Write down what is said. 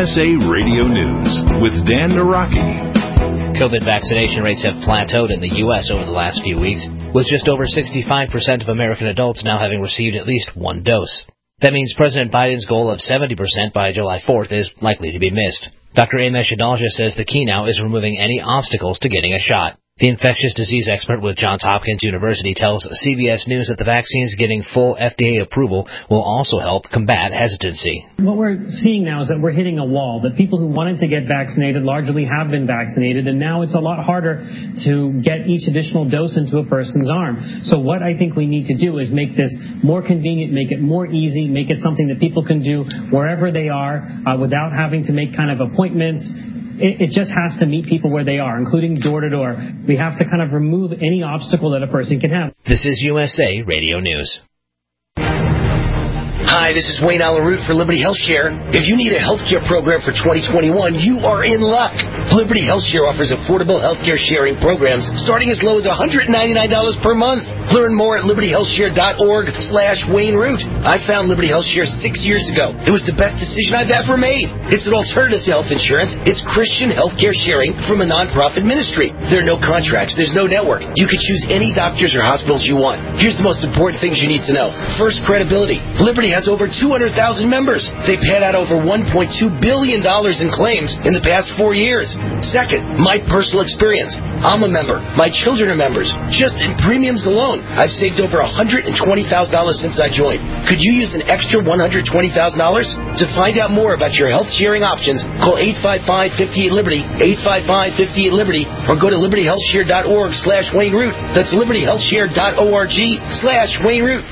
USA Radio News with Dan Naraki. COVID vaccination rates have plateaued in the U.S. over the last few weeks, with just over 65% of American adults now having received at least one dose. That means President Biden's goal of 70% by July 4th is likely to be missed. Dr. Amesh Adalja says the key now is removing any obstacles to getting a shot. The infectious disease expert with Johns Hopkins University tells CBS News that the vaccines getting full FDA approval will also help combat hesitancy. What we're seeing now is that we're hitting a wall, that people who wanted to get vaccinated largely have been vaccinated, and now it's a lot harder to get each additional dose into a person's arm. So what I think we need to do is make this more convenient, make it more easy, make it something that people can do wherever they are without having to make kind of appointments. It just has to meet people where they are, including door to door. We have to kind of remove any obstacle that a person can have. This is USA Radio News. Hi, this is Wayne Allaroot for Liberty HealthShare. If you need a healthcare program for 2021, you are in luck. Liberty HealthShare offers affordable healthcare sharing programs starting as low as $199 per month. Learn more at libertyhealthshare.org/WayneRoot. I found Liberty HealthShare 6 years ago. It was the best decision I've ever made. It's an alternative to health insurance. It's Christian healthcare sharing from a nonprofit ministry. There are no contracts. There's no network. You can choose any doctors or hospitals you want. Here's the most important things you need to know. First, credibility. Liberty has over 200,000 members. They've paid out over $1.2 billion in claims in the past 4 years. Second, my personal experience. I'm a member. My children are members. Just in premiums alone, I've saved over $120,000 since I joined. Could you use an extra $120,000? To find out more about your health sharing options, call 855-58-LIBERTY, 855-58-LIBERTY, or go to libertyhealthshare.org/WayneRoot. That's libertyhealthshare.org/WayneRoot.